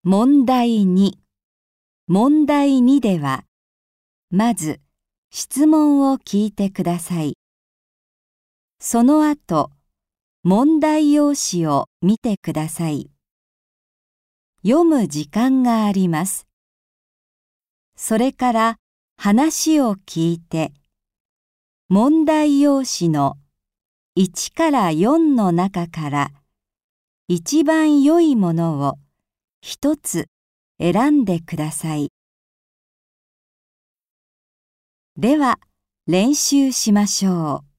問題2。問題2では、まず質問を聞いてください。その後、問題用紙を見てください。読む時間があります。それから話を聞いて、問題用紙の1から4の中から一番良いものを一つ選んでください。では練習しましょう。